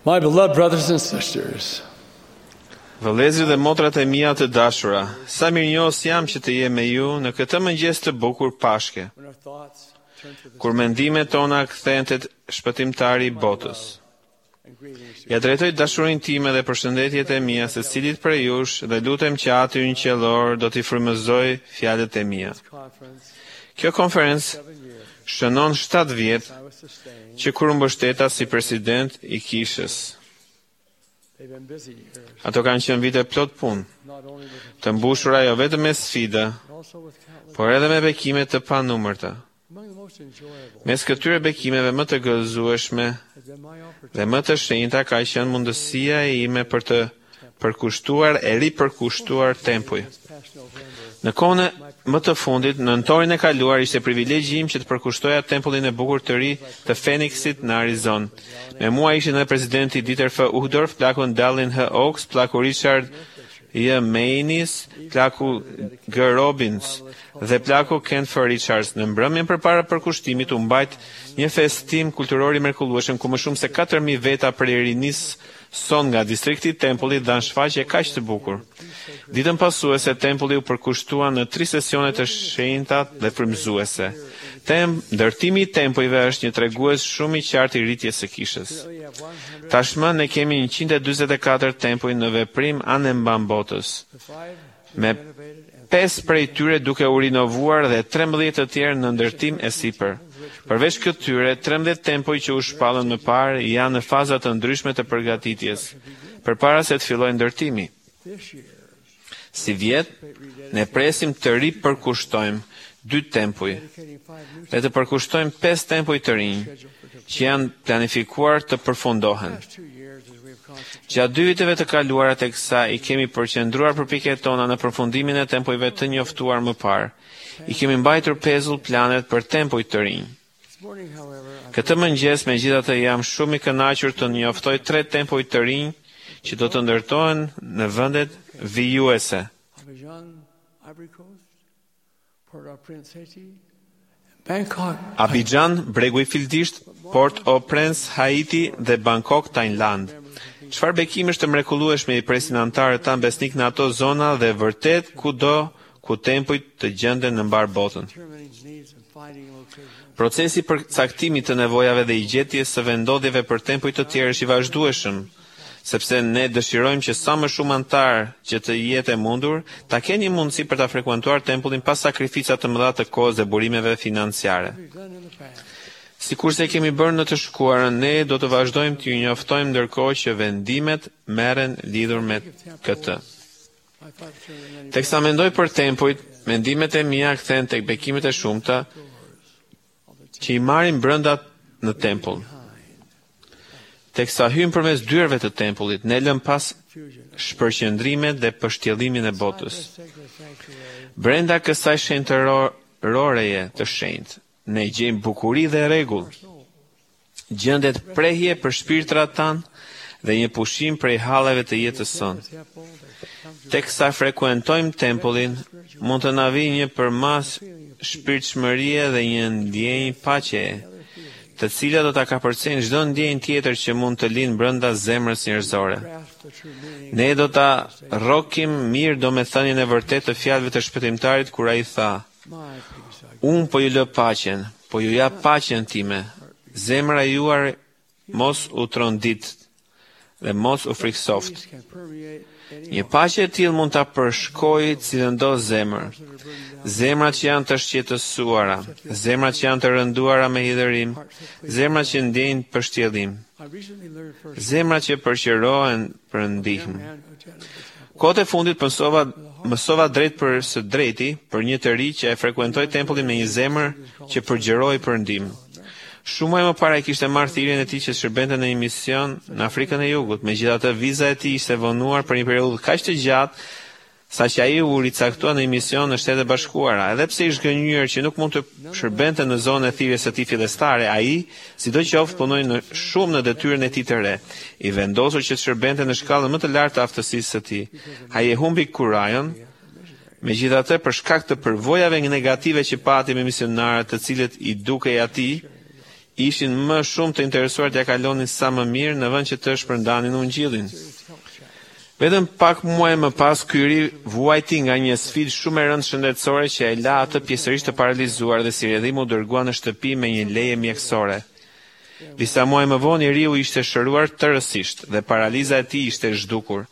My beloved brothers and sisters, Vëllezërit dhe motrat e mia të dashura, sa mirënjohës jam që të jem me ju në këtë mëngjes të bukur Pashke, when our thoughts turn to the kur mendimet tona kthehen te shpëtimtari i botës. and greetings Ja drejtoj dashurinë time dhe përshëndetjet e mia secilit prej jush dhe lutem që Aty në qiellor do t'i frymëzoj fjalët e mia. to conference Kjo konferencë 7 years shënon 7 vjet I was sustained. që kur mbështeta si president i kishës. They've been busy years, Ato kanë qenë vite plot punë, not only with të mbushura jo vetëm me sfida, but also with countless. por edhe me bekime të panumërta. Among the most enjoyable Mes këtyre bekimeve më të gëzueshme has been my opportunity dhe më të shenjta ka qenë mundësia e ime për të përkushtuar e ripërkushtuar tempuj. this past November. Në kohën e më të fundit, në nëntorin e kaluar, ishte privilegji im që të përkushtoja tempullin e bukur të ri të Phoenixit në Arizonë. Me mua ishin edhe presidenti Dieter F. Uchtdorf, plaku Dallin H. Oaks, plaku Richard J. Maynis, plaku G. Robbins dhe plaku Ken F. Richards. Në mbrëmjen përpara përkushtimit u mbajt një festim kulturor i mrekullueshëm ku më shumë se 4000 veta prej rinis son nga distrikti i tempullit dhanë shfaqje kaq të bukur. Ditën pasuese tempulli u përkushtua në 3 sesione të shenjta dhe frymëzuese. Ndërtimi i tempujve është një tregues shumë i qartë i rritjes së kishës. We have 100 Tashmë ne kemi 144 tempuj në veprim anë mban botës, to 5 me renovated and 5 prej tyre duke u rinovuar dhe 13 të tjerë në ndërtim e sipër. Përveç këtyre, 13 tempuj që u shpallën më parë janë në faza të ndryshme të përgatitjes, përpara se të fillojë ndërtimi. this year Si vjet, ne presim të ripërkushtojmë 2 tempuj dedicating 5 new dhe të përkushtojmë 5 tempuj të rinj scheduled for the që janë planifikuar të përfundohen. past 2 years as we have concentrated Gjatë 2 viteve të kaluara tek sa i kemi përqendruar përpjekjet tona në përfundimin e tempujve të njoftuar më parë. I kemi mbajtur pezull planet për tempuj të rinj. this morning, however, I'm Këtë mëngjes megjithatë jam shumë i kënaqur të njoftoj 3 tempuj të rinj që do të ndërtohen në vendet vijuese. Abidjan, Ivory Coast, Port-au-Prince, Haiti, Bangkok, Abidjan, bregu i Fildisht, Port-au-Prince, Haiti dhe Bangkok, Tajland. Çfarë bekimesh të mrekullueshme i presin antarët tanë besnik në ato zona dhe vërtet kudo ku tempujt të gjenden në mbar botën. determining needs and finding locations. Procesi për caktimit të nevojave dhe i gjetjes së vendodhjeve për tempuj të tjerë është i vazhdueshëm, sepse ne dëshirojmë që sa më shumë antar që të jetë e mundur, ta kenë një mundësi për ta frekuentuar tempullin pas sakrificat të mëdha të kohës dhe burimeve financiare. We've done in the past. Sikurse kemi bërë në të shkuarën, ne do të vazhdojmë t'ju njoftojmë ndërkohë që vendimet merren lidhur me këtë. My thoughts turn to many Teksa mendoj për tempujt, mendimet e mia kthehen tek bekimet e shumta që i marrin brenda në tempull. Teksa hym përmes dyerve të tempullit, ne lëm pas fusion. shpërqendrimet dhe pështjellimin e botës. Sacred sanctuary, Brenda kësaj shenjtëroreje të shenjtë, ne gjejmë bukuri dhe rregull. Gjendet prehje për shpirtrat tanë dhe një pushim prej halleve të jetës sonë. temple that comes Teksa frekuentojmë tempullin, mund të na vijë një përmas shpirtshmërie dhe një ndjenjë paqeje, të cilat do ta kapërcejnë çdo ndjenjë tjetër që mund të linë brenda zemrës njerëzore. grasp the true meaning Ne do ta rrokim mirë domethënien e vërtetë të fjalëve të shpëtimtarit kur ai tha: my peace I Unë po ju lë paqen, po ju jap paqen time. Zemra juar mos u trondit dhe mos u friksoft. peace can permeate any Një paqe e tillë mund ta përshkojë cilëndo zemër. Zemrat që janë të shqetësuara, zemrat që janë të rënduara me hidhërim, zemrat që ndjejnë pështjellim, I recently learned first zemrat që përqërohen për ndihmë. man who attended the temple. Kohët e fundit mësova drejt për së drejti për një të ri që e frekuentoi tempullin me një zemër që përgjëroi për ndihmë. Shumë muaj më parë ai kishte marrë thirrjen e tij që shërbente në një mision në Afrikën e Jugut. Megjithatë, viza e tij ishte vonuar për një periudhë kaq të gjatë saqë ai u ricaktua në një mision në Shtetet e Bashkuara. Edhe pse ishte gënjur që nuk mund të shërbente në zonën e thirrjes së tij fillestare, ai, sidoqoftë, punoi shumë në detyrën e tij të re. I vendosur që të shërbente në shkallën më të lartë të aftësisë së tij. Ai e humbi kurajon. Megjithatë, për shkak të përvojave negative që pati me misionarët, të cilët i dukej atij, ishin më shumë të interesuar t'ja kalonin sa më mirë në vend që të shpërndanin ungjillin. Vetëm pak muaj më pas, ky ri vuajti nga një sfidë shumë e rëndë shëndetësore që e la atë pjesërisht të paralizuar dhe si redhim u dërgua në shtëpi me një leje mjekësore. Disa muaj më vonë, i riu ishte shëruar tërësisht dhe paraliza e tij ishte zhdukur.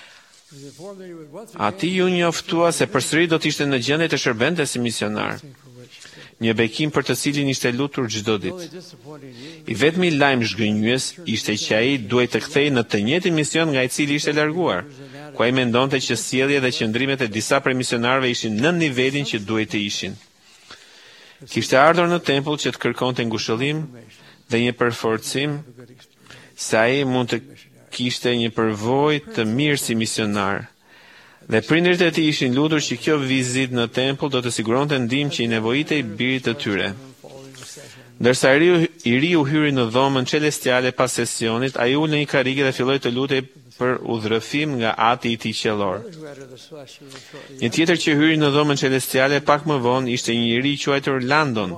Ati ju njoftua se përsëri do të ishte në gjendje të shërbente si misionar, një bekim për të cilin ishte lutur çdo ditë. I vetmi lajm zhgënjyes ishte që ai duhej të kthehej në të njëjtin mision nga i cili ishte larguar, ku ai mendonte që sjellja dhe qëndrimet e disa prej misionarëve ishin në nivelin që duhej të ishin. Kishte ardhur në tempull që të kërkonte ngushëllim dhe një përforcim se ai mund të kishte një përvojë të mirë si misionar. Dhe prindërit e tij ishin lutur që kjo vizitë në tempull do të siguronte ndihmë që i nevojitej birit të tyre. Ndërsa i riu hyri në dhomën celestiale pas sesionit, ai ul në një karrige dhe filloi të lutej për udhërëfim nga Ati i tij qiellor. Një tjetër që hyri në dhomën celestiale pak më vonë ishte një njerëz i quajtur Landon.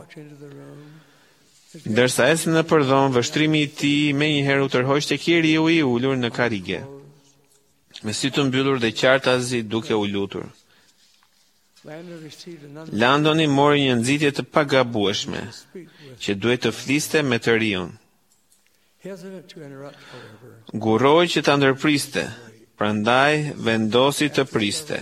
Ndërsa ecën nëpër dhomë, vështrimi i tij menjëherë u tërhoq tek riu i ulur në karrige, me sy të mbyllur dhe qartazi duke u lutur. Landoni mori një nxitje të pagabueshme, që duhet të fliste me të riun. Guroi që ta ndërpriste, prandaj vendosi të priste.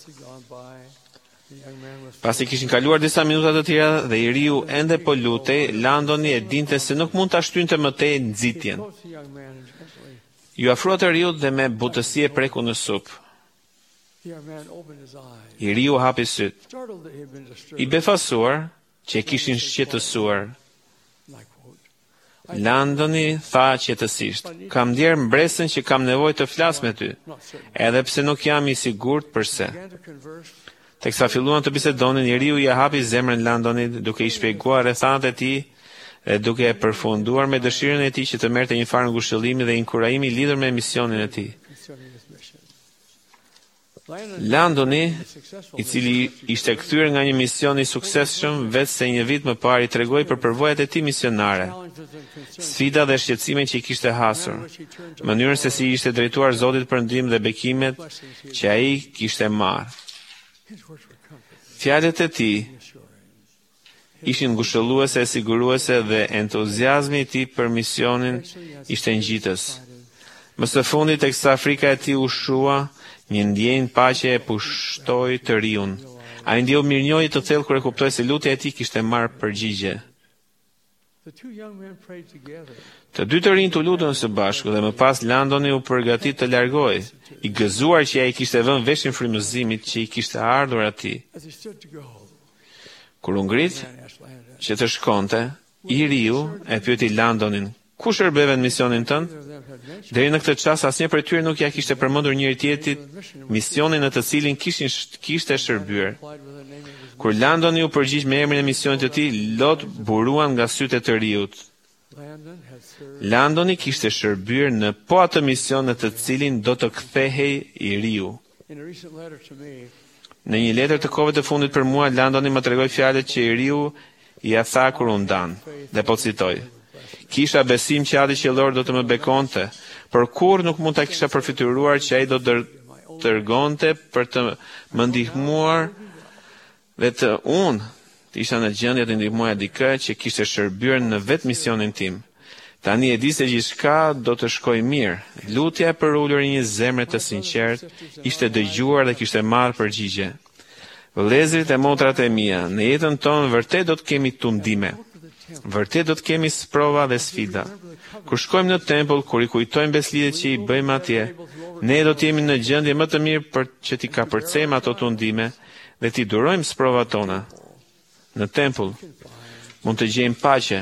Pasi kishin kaluar disa minuta të tjera dhe i riu ende po lutej, Landoni e dinte se nuk mund ta shtynte më tej nxitjen. Ju afrua të riut dhe me butësi e preku në supë. I riu hapi syt, i befasuar që e kishin shqetësuar. Landoni tha qetësisht, kam ndjer mbresën që kam nevojë të flas me ty, edhe pse nuk jam i sigurt përse. Teksa filluan të bisedonin, njeriu i hapi zemrën Landonit duke i shpjeguar rrethanat e tij dhe duke e përfunduar me dëshirën e tij që të merrte një farë ngushëllimi dhe inkurajimi lidhur me misionin e tij. Landoni, i cili ishte kthyer nga një mision i suksesshëm vetë se një vit më parë, i tregoi për përvojat e tij misionare, sfida dhe shqetësimet që i kishte hasur, mënyrën se si ishte drejtuar Zotit për ndihmë dhe bekimet që ai kishte marrë. Fjalët e tij ishin ngushëlluese, siguruese dhe entuziazmi i tij për misionin ishte ngjitës. Më së fundit, teksa frika e tij u shua, një ndjenjë paqe e pushtoi të riun. Ai ndjeu mirënjohje të thellë kur e kuptoi se lutja e tij kishte marrë përgjigje. Të dy të rinjt u lutën së bashku dhe më pas Landoni u përgatit të largohej, i gëzuar që ai kishte vënë veshin frymëzimit që i kishte ardhur atij. Kur u ngrit që të shkonte, i riu e pyeti Landonin, ku shërbeve në misionin tënd? Deri në këtë çast asnjë prej tyre nuk ja kishte përmendur njëri tjetrit misionin në të cilin kishte shërbyer. Kur Landoni u përgjigj me emrin e misionit të tij, lot buruan nga sytë e të riut. Landoni kishte shërbyer në po atë mision në të cilin do të kthehej i riu. Në një letër të kohëve të fundit për mua, Landoni më tregoi fjalët që i riu i ia tha kur u ndan, dhe po citoj: kisha besim që Ati qiellor do të më bekonte, por kurrë nuk mund ta kisha përfituar që ai do dërgonte për të më ndihmuar dhe të unë të isha në gjendje të ndihmoja dikë që kishte shërbyer në vetë misionin tim. Tani e di se gjithçka do të shkojë mirë. Lutja e përulur e një zemre të sinqertë ishte dëgjuar dhe kishte marrë përgjigje. Vëllezërit e motrat e mia, në jetën tonë vërtet do të kemi tundime. Vërtet do të kemi sprova dhe sfida. Kur shkojmë në tempull, kur i kujtojmë beslidhjet që i bëjmë atje, ne do të jemi në gjendje më të mirë për që t'i kapërcejmë ato tundime dhe t'i durojmë sprovat tona. Në tempull mund të gjejmë paqe.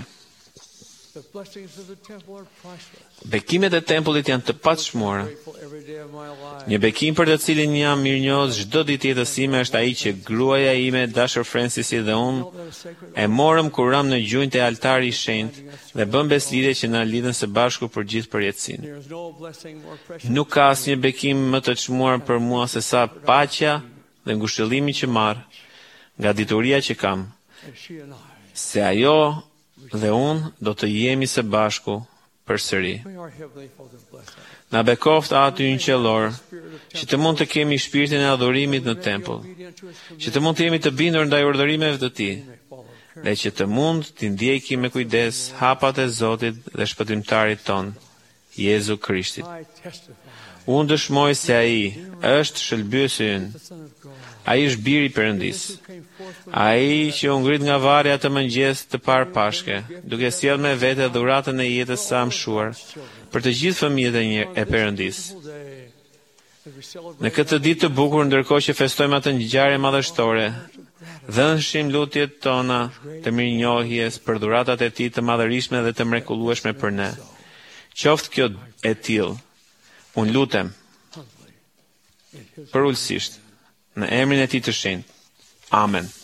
Bekimet e tempullit janë të paçmuara. Një bekim për të cilin jam mirënjohës çdo ditë jetës sime është ai që gruaja ime, dashur Francisi dhe unë e morëm kur ram në gjunjtë e altarit i shenjtë dhe bëm beslidhje që na lidhen së bashku për gjithë përjetësinë. Nuk ka asnjë bekim më të çmuar për mua se sa paqja dhe ngushëllimi që marr nga dituria që kam, se ajo dhe unë do të jemi së bashku përsëri. May our Heavenly Father bless us. Na bekoft aty në qellor, që të mund të kemi shpirtin e adhurimit në tempull, që të mund të jemi të bindur ndaj urdhërimeve të Tij, dhe që të mund të ndjekim me kujdes hapat e Zotit dhe Shpëtimtarit ton, Jezu Krishtit. I testify Unë dëshmoj se ai është shëlbyesi ynë, the Son of God, ai është biri i Perëndis, who came forth from ai që u ngrit nga varri atë mëngjes të parë Pashke, duke sjellë me vete dhuratën e jetës së amshuar për të gjithë fëmijët e Perëndis. this day as we celebrate Në këtë ditë të bukur, ndërkohë që festojmë atë ngjarje madhështore, dhënshim lutjet tona të mirënjohjes për dhuratat e Tij të madhërishme dhe të mrekullueshme për ne. Qoftë kjo e tillë. Unë lutem humbly in His për ulësisht në emrin e Tij të shenjtë. Amen.